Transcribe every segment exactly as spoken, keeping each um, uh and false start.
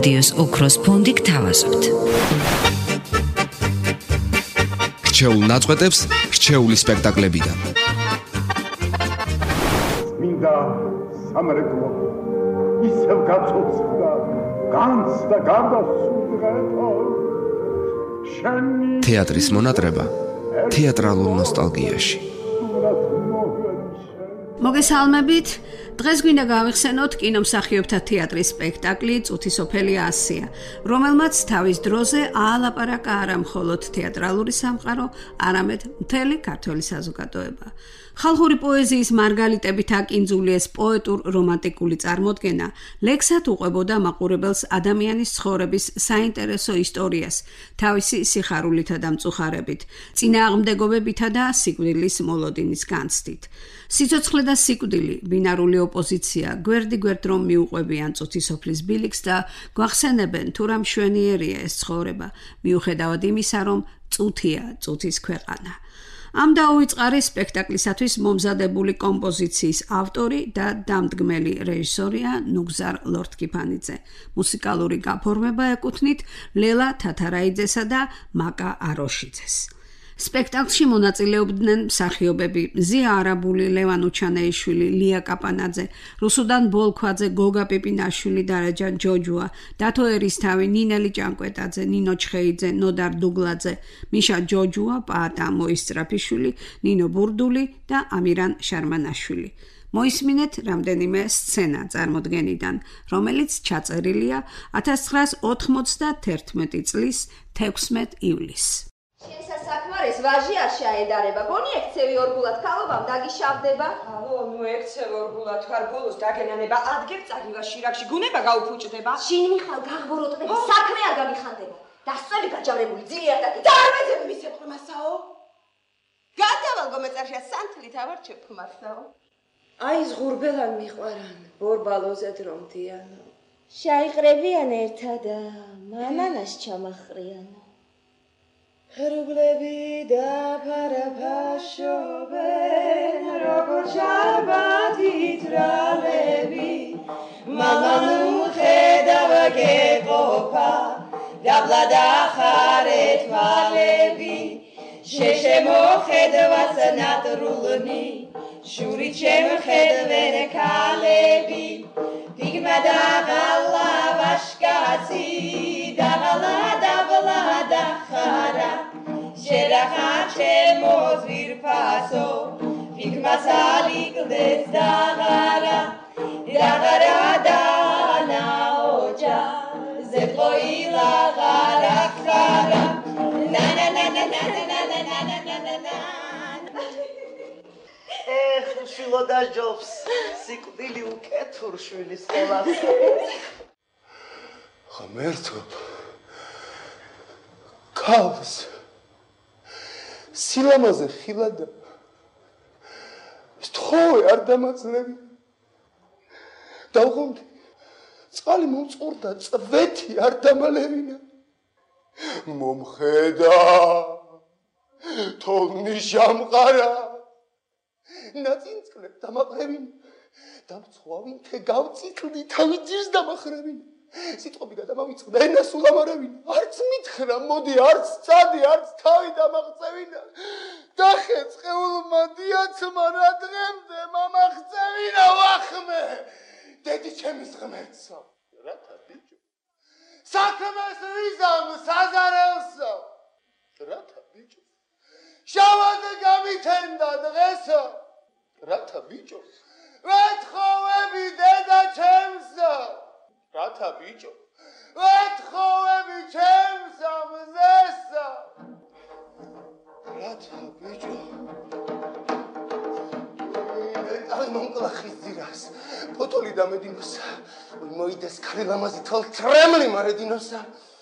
რადიოს ოქროს ფონდი გთავაზობთ. რჩეულ ნაწყვეტებს რჩეული სპექტაკლებიდან. მინდა სამრეკლო ისევ გაწოცხლდა განს და გარდასუნდღეთო შენი თეატრის მონატრება თეატრალურ ნოსტალგიაში. მოგესალმებით, დღეს გვინდა გავიხსენოთ კინომსახიობთა თეატრის სპექტაკლი წუთი სოფელი ასია, რომელმაც თავის დროზე აალაპარაკა არა მხოლოდ თეატრალური სამყარო, არამედ მთელი ქართველი საზოგადოება. ხალხური პოეზიის მარგალიტებით აკინძული ეს პოეტურ-რომანტიკული წარმოდგენა ლექსად უყვებოდა მაყურებელს ადამიანის ცხოვრების საინტერესო ისტორიას, თავისი სიხარულითა და მწუხარებით, წინააღმდეგობებითა და სიკვდილის მოლოდინის განცდით. სიცოცხლე და სიკვდილი, ბინარული ოპოზიცია, გვერდ-გვერდ რომ მიუყვებიან წუთი სოფლის ბილიქს და გვახსენებენ თუ რა მშვენიერია ეს ცხოვრება, მიუხედავად იმისა, რომ წუთია წუთის ქვეყანა. ამ დაუვიწყარი სპექტაკლისათვის მომზადებული კომპოზიციის ავტორი და დამდგმელი რეჟისორია ნუგზარ ლორთქიფანიძე. მუსიკალური გაფორმება ეკუთვნით ლელა თათარაიძესა და მაკა აროშიძეს. სპექტაკლში მონაწილეობდნენ მსახიობები ზია არაბული, ლევან უჩანეიშვილი, ლია კაპანაძე, რუსუდან ბოლქვაძე, გოგა პიპინაშვილი, დარაჯან ჯოჯუა, დათო ერისთავი, ნინელი ჭანკვეტაძე, ნინო ჩხეიძე, ნოდარ დუგლაძე, მიშა ჯოჯუა, პაატა მოისწრაფიშვილი, ნინო ბურდული და ამირან შარმანაშვილი. მოისმინეთ რამდენიმე სცენა წარმოდგენიდან, რომელიც ჩაწერილია ათას ცხრაას ოთხმოცდათერთმეტი წლის თექვსმეტ ივლისს. ეს ვაჟი არ შეაედარება. გონი ექცევი ორგულად ქალობამ დაგიშავდება. ალო, ნუ ექცევი ორგულად ხარ ბოლოს დაგენანება ადგებ წაგივა შირაქში გუნება გაუფუჭდება. შინ მიხვალ გაღბოროტები საქმე არ გამიხანდება. დასწვები გაჯავრებული ძლიერ და კიდე არ მეძები მის ეპყრმასაო. გადავალგო მეწერშია სანთლით ავარჩევ ფმარსაო. აი ზღურბელან მიყვარან ბორბალოზეთ რომ დიანო. შაიყრებიან ერთად და მამანას ჩამახრიანო. ხერუბლები და ფარაფაშობენ როგორ ჟარბათი თრალები მამანუ ხედავ გეყოფა დაბლა და ხარეთ მალები შეშე მოხედვას ნატრულნი შური ჩემ ხედვენ ქალები დიგმა და ღალა ვაშკაცი და ღალა დაბლა და ხარა შერახა ჩემო ზვირფასო ფიგმა სალიკდეს და ღარა და ღარა და ნაოჯა ზეყოილა ღარა ხარა ნა ნა ნა ნა ნა ნა ნა ნა ნა ნა ნა ეხ შილო დაჯობს სიკვდილი უკეთურ შვილის ყოლას ღმერთო ქავს სილამაზე ხილადა სთხოვე არ დამაძლევი დავღონდი წყალი მომწყურდა წვეთი არ დამალევინა მომხედა თოლნი ჟამყარა ნაწინწკლებ დამაყრევინა დამცხოვავინ թե გავწიკლდი თავი ძირს დამახრევინა სიტყვები გადამავიწყდა ენას ულამარევინა არც მითხრა მოდი არც წადი არც თავი დამაღწევინა დახე წყეულმა დიაცმა რა დღემდე მამაღწევინა ვახმე დედი ჩემის ღმერთსო რათა ბიჭო საქმეს ვიზამ საზარელსო რათა ბიჭო შავაზე გამითენდა დღესო რათა ბიჭო ვეთხოვები დედა ჩემსო რათა ბიჭო ვეთხოვები ჩემსო მზესო რათა ბიჭო აი მომკლა ხიზირას ფოტოლი დამედინოსა მოიდეს ქარი ლამაზი თოლ ტრემლი მარედინოსა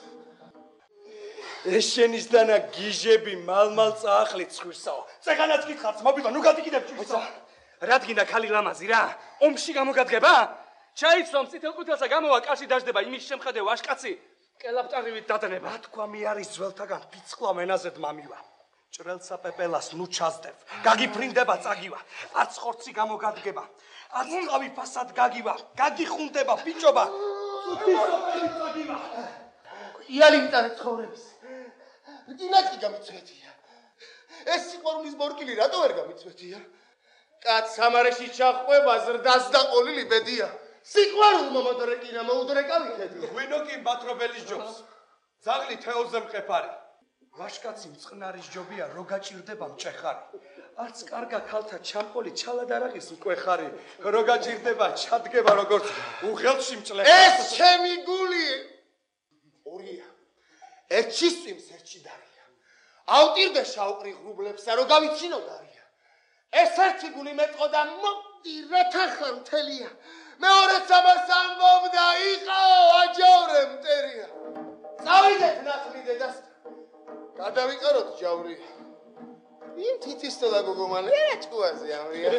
ეს შენიშდანა გიჟები მალმალ წაახლი ცხვირსაო წეგანაც გითხართ მობილო ნუ გადიკიდებ ჭირსო რადგინა ქალი ლამაზი რა ომში გამოგადგება ჩაიცვამ წითელყვითელსა გამოვა კარში დაждდება იმის შემხედე ვაშკაცი კელაპტარივით დადნება თქვა მე არის ძველთაგან ფიცკლა მენაზედ მამივა ჭრელსა პეპელას ნუ ჩაზდებ გაგიფრინდება წაგივა არც ხორცი გამოგადგება არც ყავი ფასად გაგივა გაგიხუნდება ბიჭობა უთისოფელი წაგივა. იალი მიტარე ცხოვრების. რკინაც კი გამიცვეთია. ეს სიყვარულის მორკილი რატო ვერ გამიცვეთია? კაც სამარეში ჩახვება ზრდას და ყოლილი ბედია. სიყვარულმა მოდრეკინა მოუდრეკავი ქედი. ღვინო კი ბათრობელის ჯობს. ძაღლი თეოზე მყეფარი. ვაშკაცი მწყნარი ჯობია რო გაჭირდება მჭეხარი. არც კარგა ქალთა ჩამყოლი ჩალადარაღის მკვეხარი. რო გაჭირდება ჩადგება როგორც უხელში მჭლე. ეს ჩემი გული ორია. ერთში სვიმს ერთში დარია. ავტირდე შავყრი ღრუბლებსა რო გავიცინო დარია. ეს ერთი გული მეტყოდა მოდი რათა ხარ მთელია. მეორეც ამას ამბობდა იყაო აჯავრე მტერია. წავიდეთ ნათლი დედასთან. გადავიყაროთ ჯავრია. იმ თითისტოლა გოგომანე რა ჭკუაზე ამრია.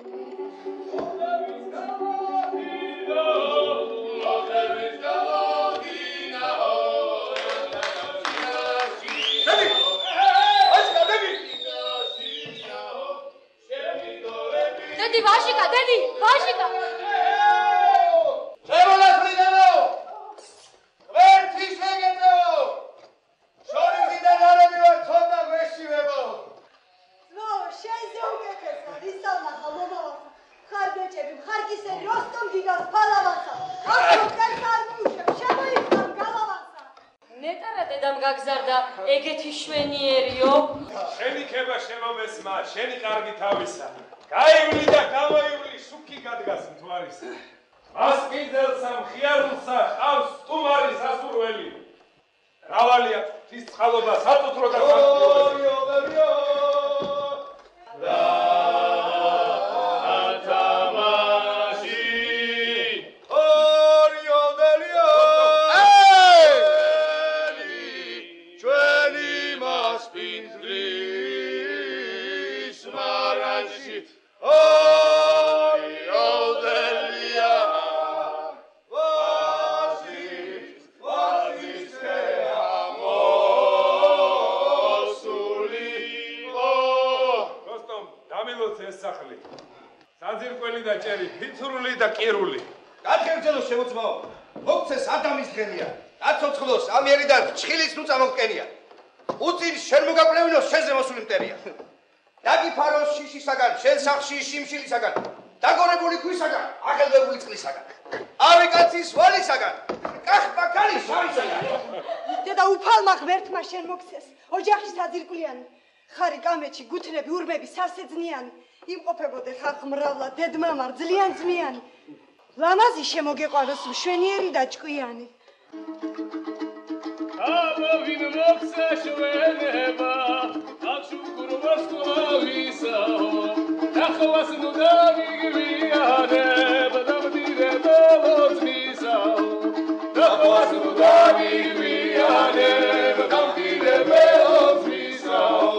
დედი ვაშიკა, დედი, ვაშიკა. შემონათლიდანო. ვერთი შეგეწეო. შორიზიდან არები ვარ თონდა გვეშივებო. ნო, შენზე უკეთესა, რისალნახა მომავასა. ხარ ბეჭები, ხარ კისერი, როსტომ დიდას ფალავასა. როსტომ კაც არ მოუშვებ, შემოიხარ გალავასა. ნეტარა დედამ გაგზარდა ეგეთი შვენიერიო. შენი ქება შემომესმა, შენი კარგი თავისა. გაივლი და გამოივლი შუქი გადგას მთვარისა. მას კიდელსა მხიარულსა ყავს სტუმარი სასურველი. რავალია ღვთის წყალობა საწუთრო და ორი ოგერიო. საძირკველი და ჭერი, ფიცრული და კირული. გათხერცელო შემოწმაო. მოგცეს ადამის დღენია. დაცოცხლოს ამიერიდან ჩხილის ნუ წამოგკენია. უწინ შენ მოგაკვლევინოს შენზე მოსული მტერია. დაგიფაროს შიშისაგან, შენ სახში შიმშილისაგან. დაგორებული ქვისაგან, აღელვებული წყლისაგან. ავიკაცის ვალისაგან, კახბა ქალის შავისაგან. დედა უფალმა ღმერთმა შენ მოგცეს. ოჯახის საძირკვლიანი. ხარი კამეჩი, გუთნები, ურმები, სასეძნიანი. იმყოფებოდე ხალხ მრავლად, დედმამარ, ძლიან ძმიანი. ლამაზი შემოგეყვაროს მშვენიერი და ჭკვიანი. ამოვინ მოგცა შვენება, აღშუქურვას ყავისაო. ნახვას ნუ დავიგვიანებ, დამდირებელო ძმისაო. ნახვას ნუ დავიგვიანებ, დამდირებელო ძმისაო.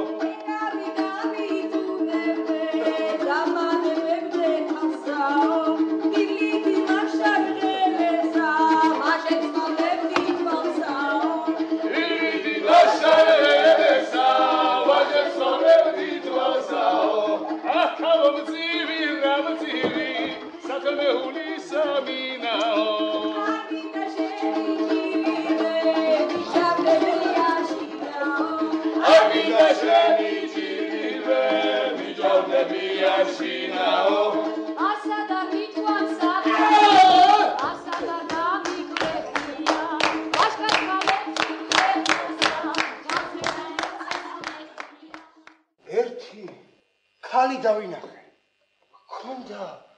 ერთი ქალი დავინახე. ქონდა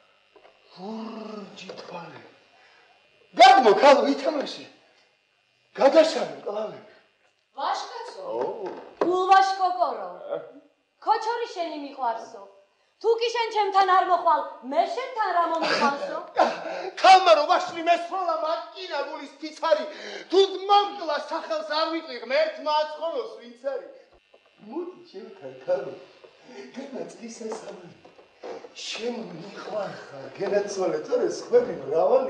ვურჯი თვალი. გადმო ქალ ვითამაში. გადაშალე კლავები. ვაშკაცო? გულვაშკოკორო. ქოჩორი შენი მიყვარსო. თუ კი შენ ჩემთან არ მოხვალ, მე შენთან რა მომიყვარსო? ქალმა რო ვაშლი მესროლა მაკინა გულის ფიცარი. თუ მომკლა სახელს არ ვიყრი ღმერთმა აწყონოს ვინც არის. მოდი ჩემთან ქალო. განაწყის ესამი. შენ მიყვარხარ, გენაცვალე თორე სხვები მრავალი.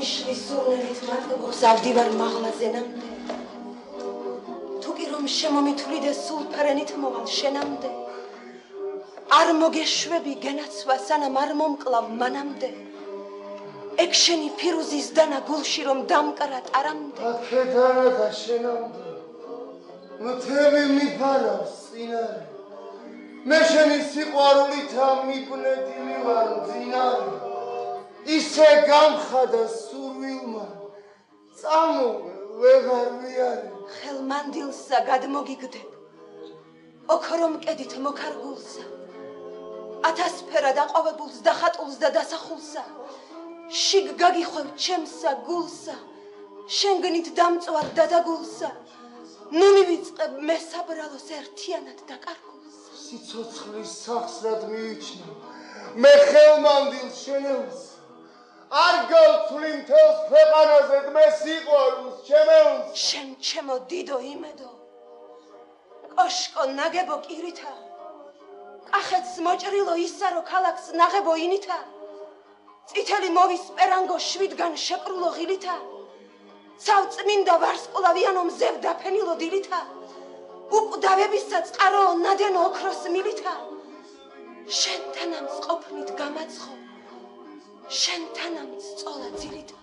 ნიშნის სურნელით მატყობს ავდივარ მაღლაზე ნამდე თუ კი რომ შემომითვლიდე სულფერენით მოვალ შენამდე არ მოგეშვები გენაცვა სანამ არ მომკლავ მანამდე ეგ შენი ფირუზის დანა გულში რომ დამკრა ტარამდე აქედანა და შენამდე მთელი მიფარავს წინარე მე შენი სიყვარულითა მიბნედილი ვარ მძინარე ისე გამხადა სურვილმა წამოვე ვეღარ ვიარე ხელმანდილსა გადმოგიგდებ ოქრომ კედით მოქარგულსა ათასფერად აყვავებულს და ხატულს და დასახულსა შიგ გაგიხვევ ჩემსა გულსა შენგნით დამწვარ დადაგულსა ნუ მივიწყებ მესაბრალოს ერთიანად და კარგულს სიცოცხლის სახსრად მივიჩნევ მე ხელმანდილ შენელს არ გავთვლი მთელს ქვეყანაზე მე სიყვარულს ჩემელს შენ ჩემო დიდო იმედო კოშკო ნაგებო კირითა კახეთს მოჭრილო ისარო ქალაქს ნაღებო ინითა წითელი მოვის პერანგო შვიდგან შეკრულო ღილითა ცავწმინდა ვარსკვლავიანო მზევ დაფენილო დილითა უკვდავებისა წყარო ნადენო ოქროს მილითა შენთანამ წყოფნით გამაცხო შენთანამ სწოლა ძილითა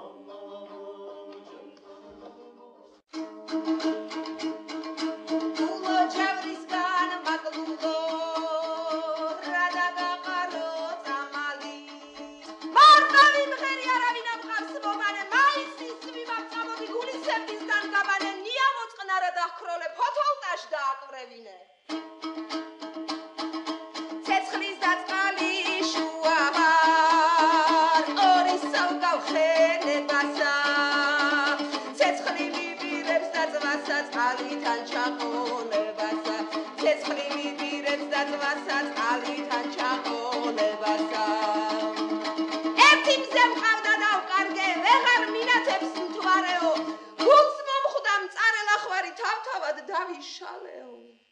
ცეცხლის დაწყალი შუავარ ორი სავგავხენებასა ცეცხლი მიბირებს დაწვასა წყალითან ჩაყოლებასა ცეცხლი მიბირებს დაწვასა წყალითან ჩაყოლებასა ერთი მზე მყავდა და ვკარგე ვეღარ მინათებს მთვარეო გულს მომხვდა მწარელა ხვარი თავთავად დავიშალეო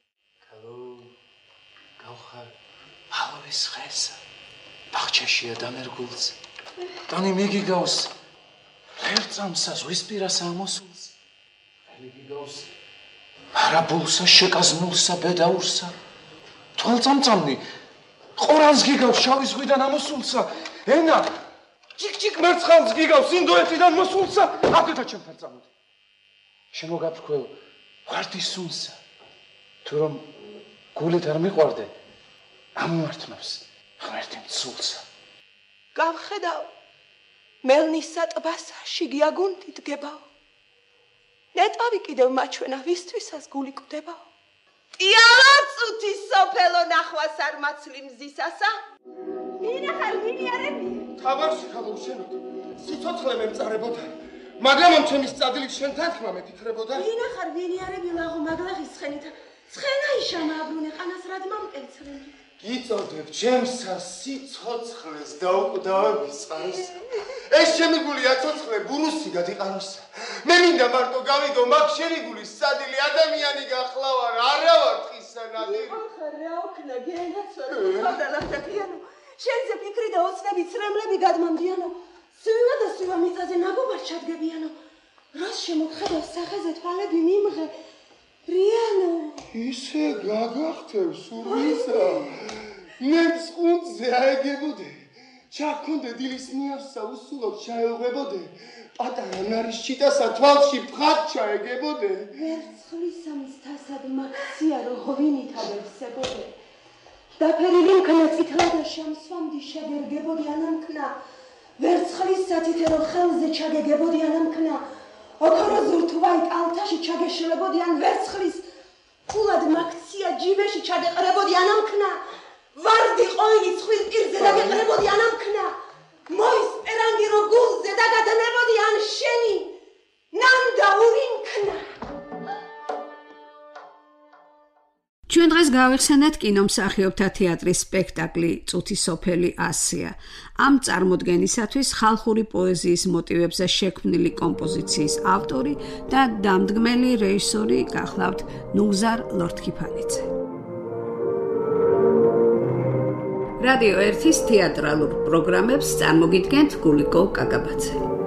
გავხარ ავეს ხესა ბაღჩაშია დამერგულს ტანი მიგიგავს ლერწამსა ზღვისპირას ამოსულს მიგიგავს არაბულსა შეკაზნულსა ბედაურსა თვალწამწამნი ყორანს გიგავს შავი ზღვიდან ამოსულსა ენა ჭიკ-ჭიკ მერცხალს გიგავს ინდოეთიდან მოსულსა აკეთა ჩემთან წამოდი შემოგაფრქვევ ვარდის სუნსა თუ რომ გულით არ მიყვარდე ამოართმევს ღმერთი მცულსა გავხედავ მელნისა ტბასა შიგია გუნდი დგებაო ნეტავი კიდევ მაჩვენა ვისთვისას გული კვდებაო ტიალა წუთი სოფელო ნახვას არ მაცლი მზისასა მინახარ მინიარები თაბარში გამოვშენოთ სიცოცხლე მე მწარებოდა მაგრამ ამ ჩემი წადილი შენ თანხმა მეთქრებოდა მინახარ მინიარები ლაღო მაგლაღის ცხენითა ცხენა იშამა აბრუნე ყანას რად მომკერცრენი გიწოდებ ჩემსა სიცოცხლეს და უკვდავების წყაროს ეს ჩემი გულია ცოცხლე ბურუსი გადიყაროსა მე მინდა მარტო გავიდო მაგ შენი გულის სადილი ადამიანი გახლავარ არა ვარ ტყისა ნადირი ახლა რა ოქნა გენაცვა ხოდა ლახტაკიანო შენზე ფიქრი და ოცნები ცრემლები გადმამდიანო სვივა და სვივა მიწაზე ნაგობარ ჩადგებიანო რას შემოგხედავს სახეზე თვალები მიმღე რიანო ისე გაგახტევ სურვისა მე წყუნზე აეგებოდე ჩაქონდე დილის მიავსა უსულოდ ჩაელღვებოდე პატარა ნარის ჩიტასა თვალში ფხად ჩაეგებოდე ვერცხლისა მსთასად მაქცია რო ღვინითა ვერსებოდე დაფერილი მქნა წითლადა შამსვამდი შეგერგებოდი ანამქნა ვერცხლისა თითერო ხელზე ჩაგეგებოდი ანამქნა ოქრო ზურთვაი კალთაში ჩაგეშლებოდი ან ვერცხლის ფულად მაქცია ჯიბეში ჩადეყრებოდი ანამქნა ვარდი ყოილი ცხვირ პირზე დაგეყრებოდი ანამქნა მოის პერანგი რო გულზე დაგადნებოდი ან შენი ნამდა ურინქნა ჩვენ დღეს გავიხსენეთ კინომსახიობთა თეატრის სპექტაკლი წუთი სოფელი ასია. ამ წარმოდგენისათვის ხალხური პოეზიის მოტივებზე შექმნილი კომპოზიციის ავტორი და დამდგმელი რეჟისორი გახლავთ ნუგზარ ლორთქიფანიძე. რადიო ერთის თეატრალურ პროგრამებს წარმოგიდგენთ გულიკო კაკაბაძე.